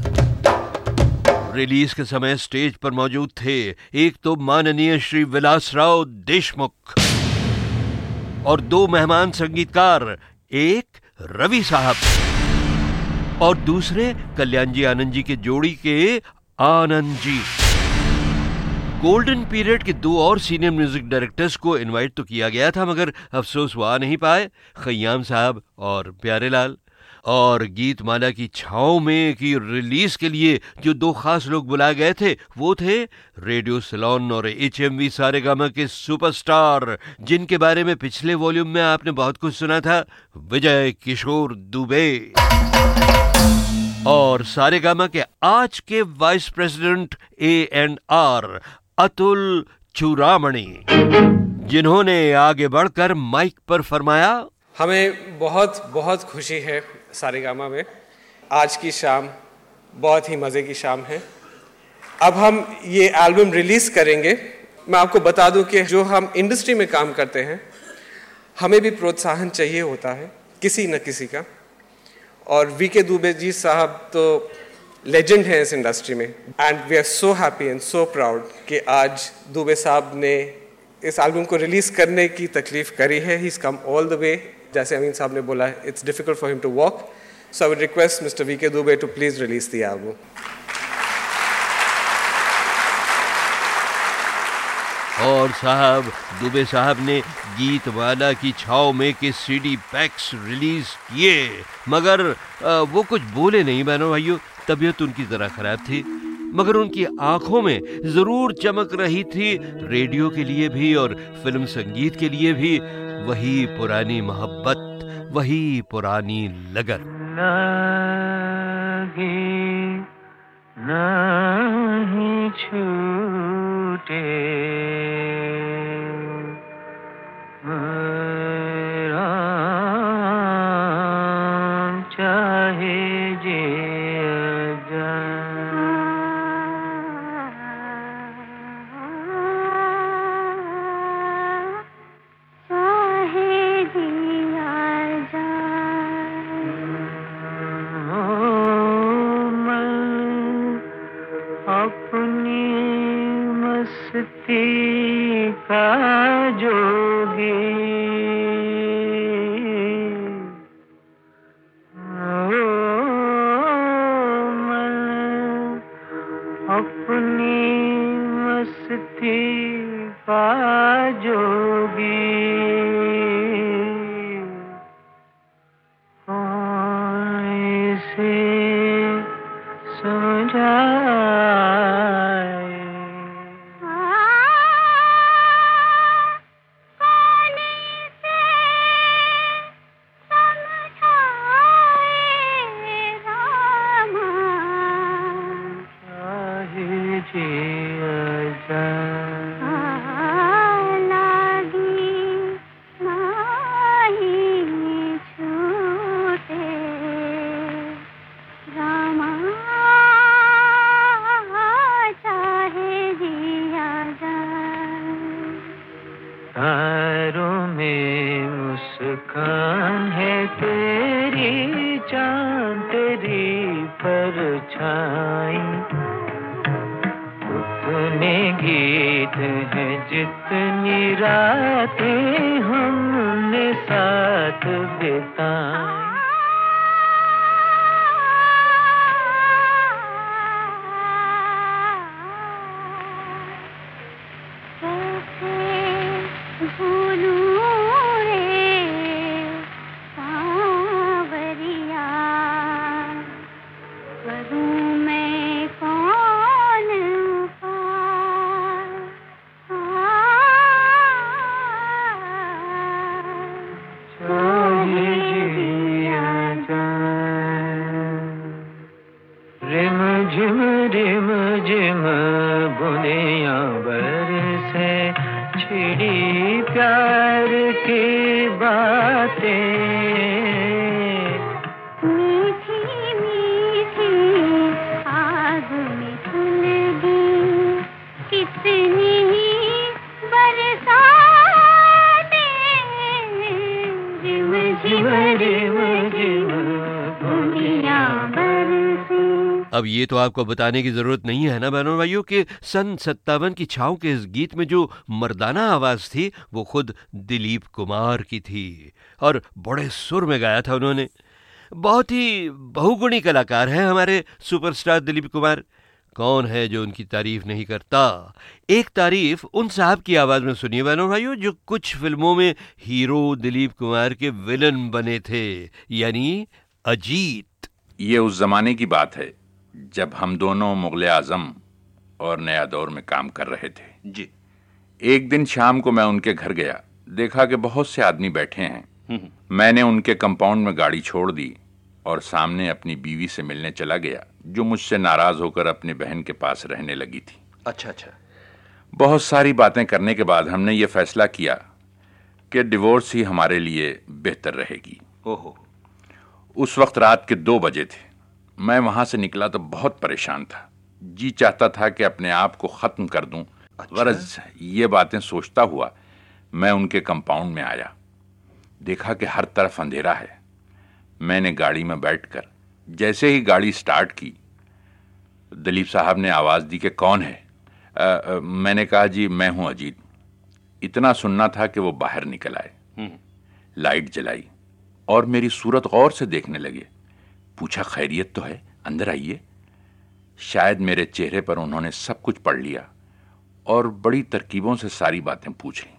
रिलीज के समय स्टेज पर मौजूद थे एक तो माननीय श्री विलासराव देशमुख और 2 मेहमान संगीतकार, एक रवि साहब और दूसरे कल्याण जी आनंद जी के जोड़ी के आनंद जी। गोल्डन पीरियड के 2 और सीनियर म्यूजिक डायरेक्टर्स को इनवाइट तो किया गया था, मगर अफसोस वो आ नहीं पाए, खय्याम साहब और प्यारेलाल। और गीतमाला की छाव में की रिलीज के लिए जो 2 खास लोग बुलाए गए थे वो थे रेडियो सिलोन और HMV सारेगामा के सुपरस्टार, जिनके बारे में पिछले वॉल्यूम में आपने बहुत कुछ सुना था, विजय किशोर दुबे। और सारेगामा के आज के वाइस प्रेसिडेंट A&R अतुल चूड़ामणि, जिन्होंने आगे बढ़कर माइक पर फरमाया, हमें बहुत बहुत खुशी है सारेगामा में। आज की शाम बहुत ही मज़े की शाम है। अब हम ये एल्बम रिलीज़ करेंगे। मैं आपको बता दूं कि जो हम इंडस्ट्री में काम करते हैं, हमें भी प्रोत्साहन चाहिए होता है किसी न किसी का। और वीके दुबे जी साहब तो लेजेंड हैं इस इंडस्ट्री में, and we are so happy and so proud कि आज दुबे साहब ने इस एल्बम को रिलीज़ करने की तकलीफ़ करी है। He is come all the way, जैसे अमीन साहब ने बोला, it's difficult for him to walk, so I would request mister VK Dubey to please release the album. और साहब दुबे साहब ने गीतमाला की छाव में के CD पैक्स रिलीज किए, मगर वो कुछ बोले नहीं बहनों भाइयों। तबीयत उनकी जरा खराब थी, मगर उनकी आंखों में जरूर चमक रही थी रेडियो के लिए भी और फिल्म संगीत के लिए भी वही पुरानी मोहब्बत, वही पुरानी लगन। नहीं छूटे मेरा चाहे जे का जोगी मैं अपनी मस्ती का जोगी से समझा बुनिया बरसे छिड़ी प्यार की बातें मीठी मीठी आग में सुलगी कितनी बरसातें रिम झिम रिम झिम बुनिया बरसे। अब ये तो आपको बताने की जरूरत नहीं है ना बहनों भाइयों कि सन 57 की छाँव के इस गीत में जो मर्दाना आवाज थी वो खुद दिलीप कुमार की थी और बड़े सुर में गाया था उन्होंने। बहुत ही बहुगुणी कलाकार हैं हमारे सुपरस्टार दिलीप कुमार। कौन है जो उनकी तारीफ नहीं करता। एक तारीफ उन साहब की आवाज में सुनिए बहनों भाइयों जो कुछ फिल्मों में हीरो दिलीप कुमार के विलन बने थे, यानी अजीत। ये उस जमाने की बात है जब हम दोनों मुगल आजम और नया दौर में काम कर रहे थे जी। एक दिन शाम को मैं उनके घर गया, देखा कि बहुत से आदमी बैठे हैं। मैंने उनके कंपाउंड में गाड़ी छोड़ दी और सामने अपनी बीवी से मिलने चला गया जो मुझसे नाराज होकर अपनी बहन के पास रहने लगी थी। अच्छा अच्छा। बहुत सारी बातें करने के बाद हमने ये फैसला किया कि डिवोर्स ही हमारे लिए बेहतर रहेगी। ओहो। उस वक्त रात के 2 बजे थे। मैं वहां से निकला तो बहुत परेशान था। जी चाहता था कि अपने आप को खत्म कर दूं। अच्छा? गरज ये बातें सोचता हुआ मैं उनके कंपाउंड में आया, देखा कि हर तरफ अंधेरा है। मैंने गाड़ी में बैठकर जैसे ही गाड़ी स्टार्ट की, दिलीप साहब ने आवाज दी कि कौन है। मैंने कहा जी मैं हूं अजीत। इतना सुनना था कि वो बाहर निकल आए, लाइट जलाई और मेरी सूरत गौर से देखने लगे। पूछा खैरियत तो है, अंदर आइए। शायद मेरे चेहरे पर उन्होंने सब कुछ पढ़ लिया और बड़ी तरकीबों से सारी बातें पूछ ली।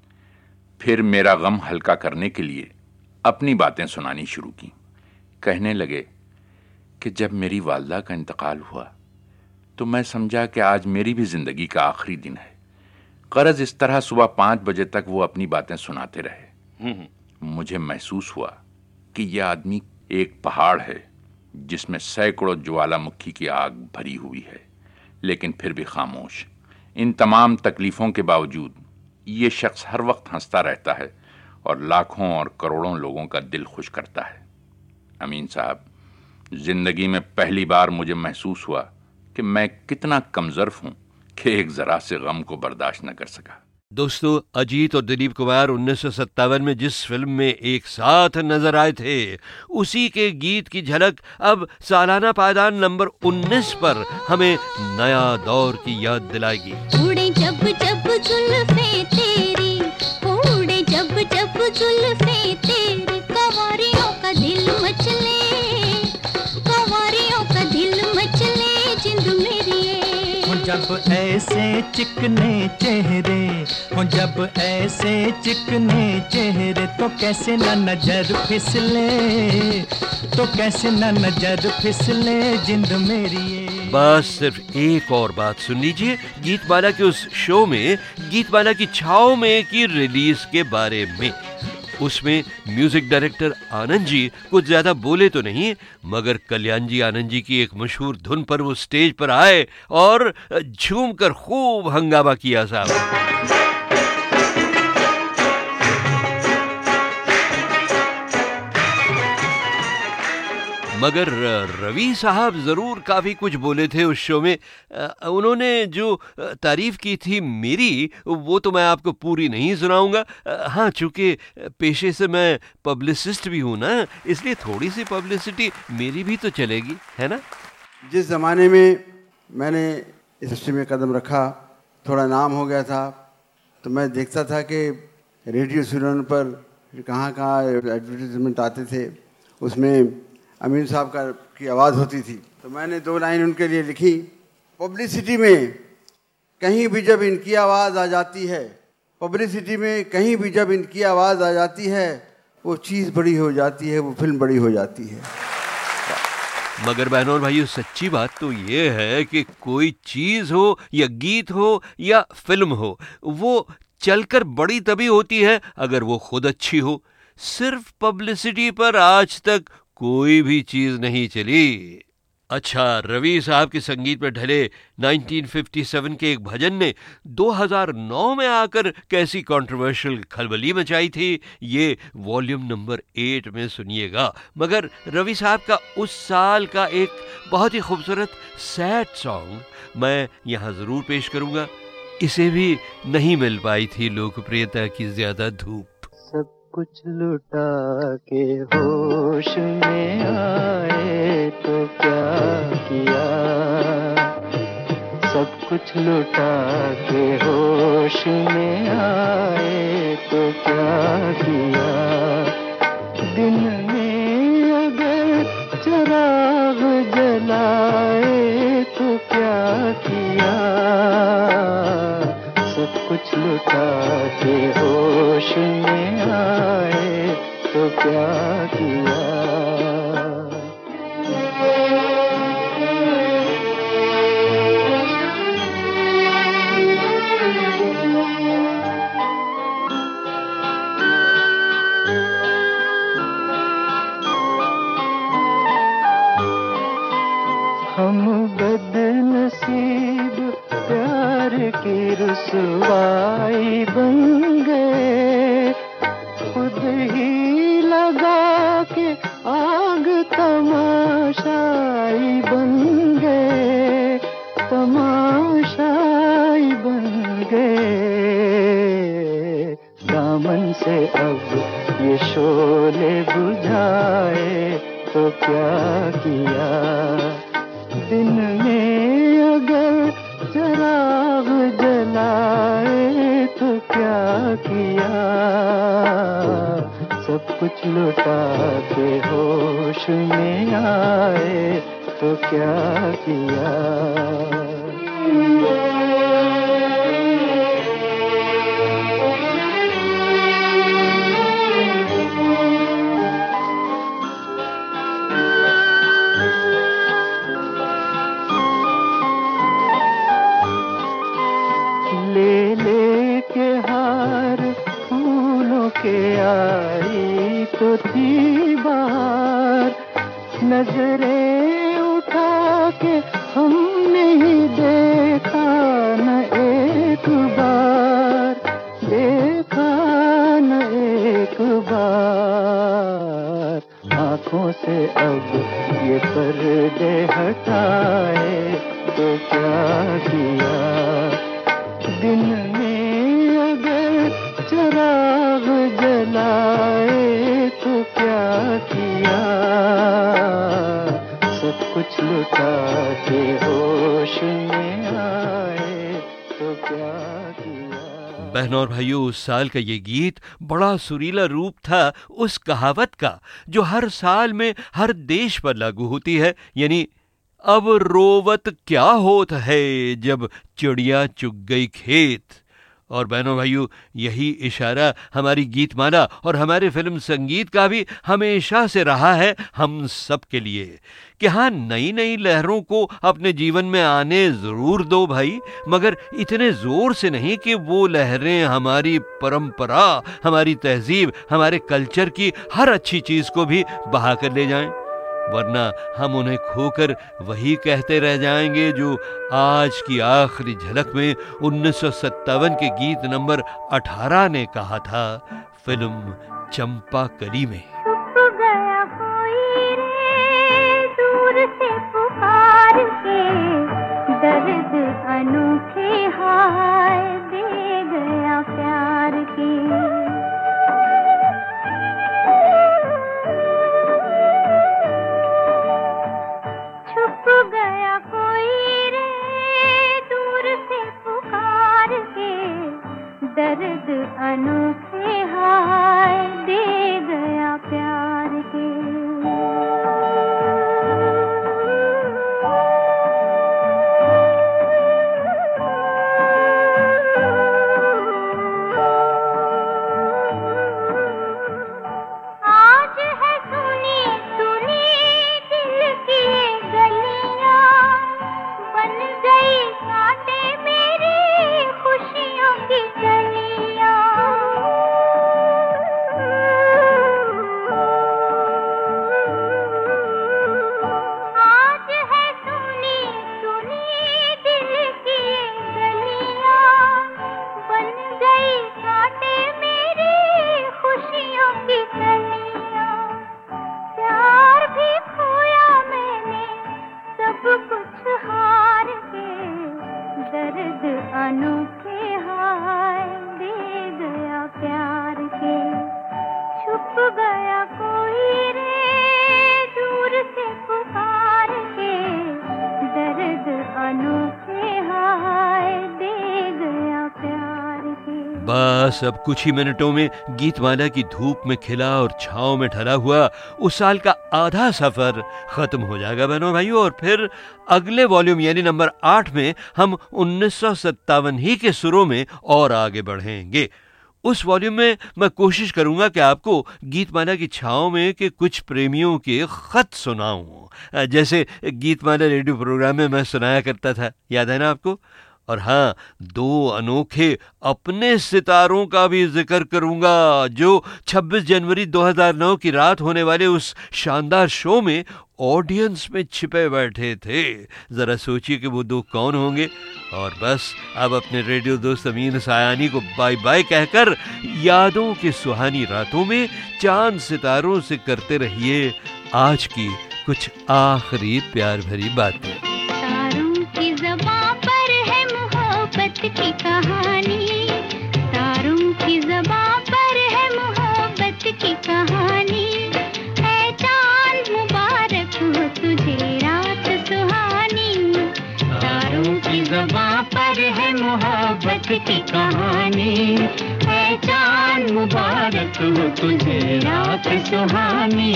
फिर मेरा गम हल्का करने के लिए अपनी बातें सुनानी शुरू की। कहने लगे कि जब मेरी वालदा का इंतकाल हुआ तो मैं समझा कि आज मेरी भी जिंदगी का आखिरी दिन है। गरज इस तरह सुबह 5 बजे तक वो अपनी बातें सुनाते रहे। मुझे महसूस हुआ कि यह आदमी एक पहाड़ है जिसमें सैकड़ों ज्वालामुखी की आग भरी हुई है, लेकिन फिर भी खामोश। इन तमाम तकलीफों के बावजूद ये शख्स हर वक्त हंसता रहता है और लाखों और करोड़ों लोगों का दिल खुश करता है। अमीन साहब, जिंदगी में पहली बार मुझे महसूस हुआ कि मैं कितना कमजोर हूं कि एक जरा से गम को बर्दाश्त न कर सका। दोस्तों, अजीत और दिलीप कुमार 1957 में जिस फिल्म में एक साथ नजर आए थे, उसी के गीत की झलक अब सालाना पायदान नंबर 19 पर हमें नया दौर की याद दिलाएगी। उड़े जब जब जुल्फे तेरी, उड़े जब जब जुल्फे तेरी, कंवारियों का दिल मचले, कंवारियों का दिल मचले, जिंद मेरी जब ऐसे चिकने चेहरे हो, जब ऐसे चिकने चेहरे, तो कैसे न नजर फिसले, तो कैसे न नजर फिसले, जिंद मेरी। बस सिर्फ एक और बात सुन लीजिए गीतमाला के उस शो में, गीतमाला की छाव में की रिलीज के बारे में। उसमें म्यूजिक डायरेक्टर आनंद जी कुछ ज्यादा बोले तो नहीं, मगर कल्याण जी आनंद जी की एक मशहूर धुन पर वो स्टेज पर आए और झूमकर खूब हंगामा किया साहब। मगर रवि साहब जरूर काफी कुछ बोले थे उस शो में। उन्होंने जो तारीफ की थी मेरी, वो तो मैं आपको पूरी नहीं सुनाऊंगा। हाँ, चूंकि पेशे से मैं पब्लिसिस्ट भी हूं ना, इसलिए थोड़ी सी पब्लिसिटी मेरी भी तो चलेगी, है ना। जिस ज़माने में मैंने इस इंडस्ट्री में कदम रखा, थोड़ा नाम हो गया था, तो मैं देखता था कि रेडियो सुनने पर कहाँ कहाँ एडवर्टीजमेंट आते थे, उसमें अमीन साहब की आवाज़ होती थी। तो मैंने 2 लाइन उनके लिए लिखी। पब्लिसिटी में कहीं भी जब इनकी आवाज़ आ जाती है, पब्लिसिटी में कहीं भी जब इनकी आवाज़ आ जाती है, वो चीज़ बड़ी हो जाती है, वो फिल्म बड़ी हो जाती है। मगर बहनों और भाइयों, सच्ची बात तो ये है कि कोई चीज़ हो या गीत हो या फिल्म हो, वो चलकर बड़ी तभी होती है अगर वो खुद अच्छी हो। सिर्फ पब्लिसिटी पर आज तक कोई भी चीज नहीं चली। अच्छा, रवि साहब के संगीत में ढले 1957 के एक भजन ने 2009 में आकर कैसी कंट्रोवर्शियल खलबली मचाई थी, ये वॉल्यूम नंबर 8 में सुनिएगा। मगर रवि साहब का उस साल का एक बहुत ही खूबसूरत सैड सॉन्ग मैं यहाँ जरूर पेश करूंगा। इसे भी नहीं मिल पाई थी लोकप्रियता की ज्यादा धूप। सब कुछ लुटा के होश में आए तो क्या किया, सब कुछ लुटा के होश में आए तो क्या किया, दिन में अगर चिराग जलाए तो क्या किया, सब कुछ लुटा के होश में आए तो क्या किया। हम बदनसीब प्यार की रुसवाई बन गए, खुद ही लगा के आग तमाशाई बन गए, तमाशाई बन गए। दामन से अब ये शोले बुझाए तो क्या किया, दिन में अगर चिराग जलाए तो क्या किया, सब कुछ लुटा के होश में आए तो क्या किया। ले ले के हार फूलों के आई तो थी बाहर, नजरें उठा के हमने ही देखा न एक बार, देखा न एक बार। आँखों से अब ये पर्दे हटाए तो क्या किया, दिन में अगर चिराग जलाए तो क्या किया, सब कुछ लुटा के होश में आए तो क्या किया। बहनों और भाइयों, उस साल का ये गीत बड़ा सुरीला रूप था उस कहावत का जो हर साल में हर देश पर लागू होती है, यानी अब रोवत क्या होत है जब चिड़िया चुग गई खेत। और बहनों भाइयों, यही इशारा हमारी गीतमाला और हमारे फिल्म संगीत का भी हमेशा से रहा है हम सब के लिए कि हाँ, नई नई लहरों को अपने जीवन में आने जरूर दो भाई, मगर इतने जोर से नहीं कि वो लहरें हमारी परंपरा, हमारी तहजीब, हमारे कल्चर की हर अच्छी चीज को भी बहा कर ले जाएं, वरना हम उन्हें खोकर वही कहते रह जाएंगे जो आज की आखिरी झलक में 1957 के गीत नंबर 18 ने कहा था फिल्म चंपाकली में। छुप गया कोई रे दूर से पुकार के, दर्द अनोखे हाय दे गया प्यार के। गया कोई रे दूर से पुकार के, दर्द अनोखे हाय दे गया प्यार के। आज है सुनी सुनी दिल की गलियां, बन गई कांटे मेरी खुशियों की गलियां। दर्द अनोखे हाय दे गया प्यार के, छुप गया कोई रे दूर से पुकार के, दर्द अनोखे हाय दे गया प्यार के। बस अब कुछ ही मिनटों में गीतमाला की धूप में खिला और छांव में ढला हुआ उस साल का आधा सफर खत्म हो जाएगा बहनों भाइयों, और फिर अगले वॉल्यूम यानी नंबर 8 में हम 1957 ही के सुरों में और आगे बढ़ेंगे। उस वॉल्यूम में मैं कोशिश करूंगा कि आपको गीतमाला की छांव में के कुछ प्रेमियों के खत सुनाऊं, जैसे गीतमाला रेडियो प्रोग्राम में मैं सुनाया करता था, याद है ना आपको। और हाँ, 2 अनोखे अपने सितारों का भी जिक्र करूंगा जो 26 जनवरी 2009 की रात होने वाले उस शानदार शो में ऑडियंस में छिपे बैठे थे। जरा सोचिए कि वो 2 कौन होंगे। और बस अब अपने रेडियो दोस्त अमीन सायानी को बाय बाय कहकर यादों की सुहानी रातों में चांद सितारों से करते रहिए आज की कुछ आखिरी प्यार भरी बातें। तारों की ज़बां पर है मोहब्बत की कहानी, तारों की ज़बां पर है मोहब्बत की कहानी, है चांद मुबारक हो तुझे रात सुहानी। तारों की ज़बां पर है मोहब्बत की कहानी, है चांद मुबारक हो तुझे रात सुहानी।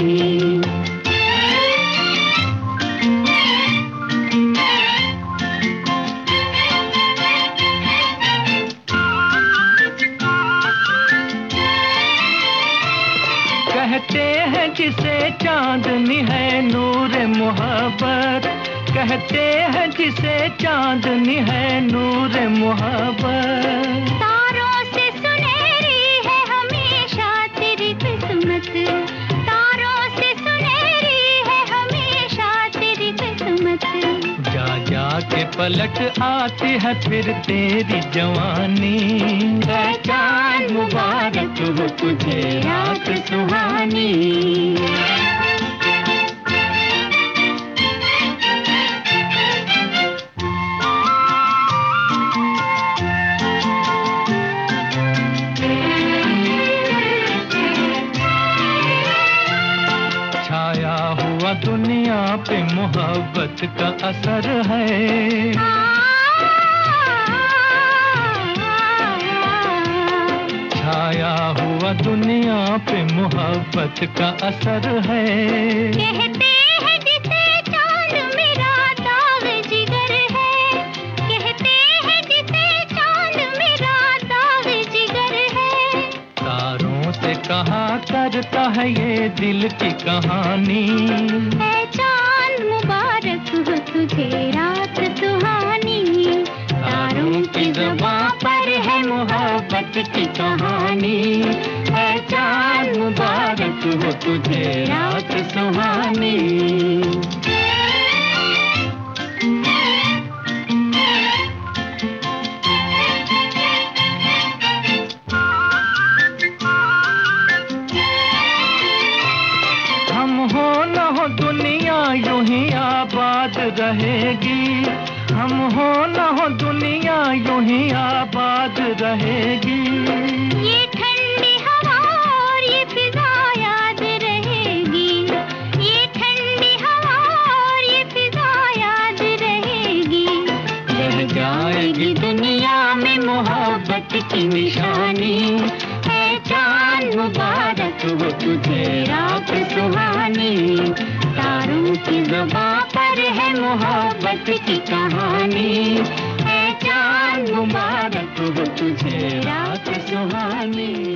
कहते हैं जिसे चांदनी है नूर मोहब्बत, कहते हैं जिसे चांदनी है नूर मोहब्बत। तारों से सुनहरी है हमेशा तेरी किस्मत, तारों से सुनहरी है हमेशा तेरी किस्मत। जा जा के पलट आती है फिर तेरी जवानी, है चांद मुबारक हो तुझे रात सुहानी। छाया हुआ दुनिया पे मोहब्बत का असर है, छाया हुआ दुनिया पे मोहब्बत का असर है। कहते हैं जिसे चांद मेरा दाग जिगर है, कहते हैं जिसे चांद मेरा दाग जिगर है। तारों से कहा करता है ये दिल की कहानी, है चांद मुबारक हो तुझे रात सुहानी। तारों की ज़बां पर है मोहब्बत की कहानी, है चांद मुबारक हो तुझे रात सुहानी। हम हो न हो दुनिया यूं ही आबाद रहेगी, हम हो न हो दुनिया यूं ही आबाद रहेगी। ये ठंडी हवा और ये फिजा याद रहेगी, ये ठंडी हवा और ये फिजा याद रहेगी। रह जाएगी दुनिया में मोहब्बत की निशानी, है चांद मुबारक हो तुझे रात सुहानी। तारों की ज़बां पर है मोहब्बत की कहानी, है चांद मुबारक हो तुझे रात सुहानी।